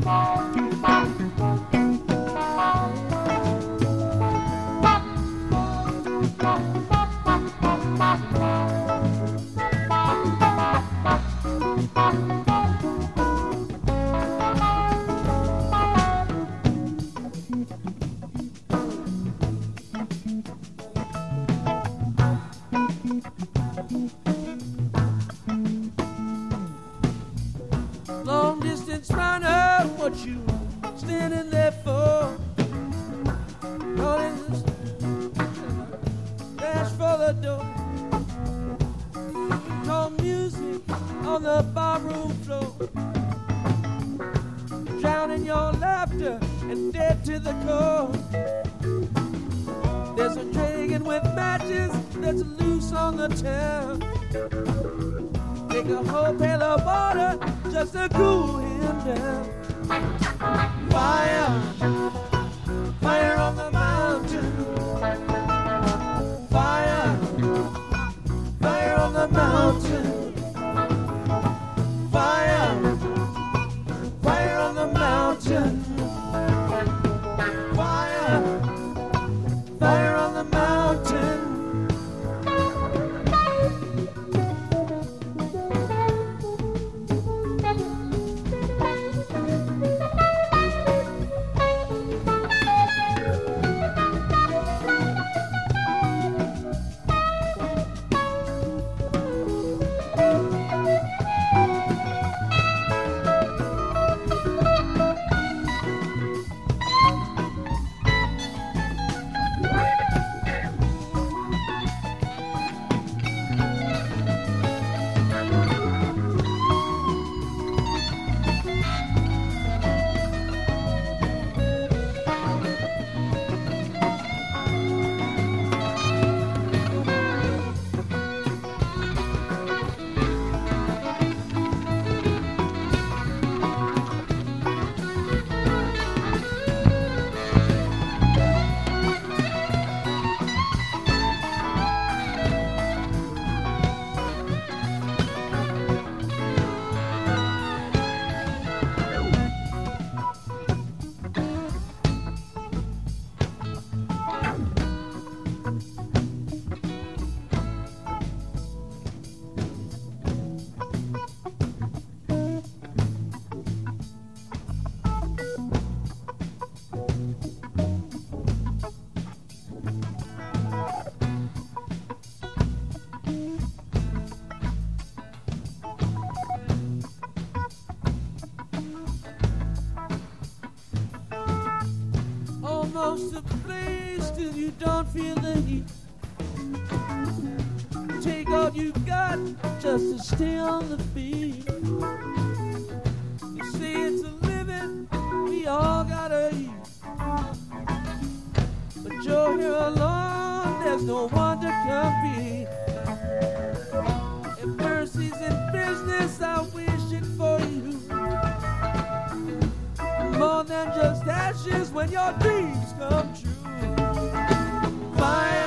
Long distance runner, what you standing there for? Rolling dash for the door. No music on the barroom floor. Drowning your laughter and dead to the core. There's a dragon with matches that's loose on the town. Take a whole pail of water just to cool him down. Fire, fire on the mountain. Fire, fire on the mountain. Fire, fire on the mountain. Fire, fire on the mountain. Almost a place till you don't feel the heat. Take all you got just to stay on the beat. You say it's a living we all gotta eat, but you're here alone, there's no one to compete. If mercy's in business, I wish it for you. More than just ashes when your dreams come true. Fire.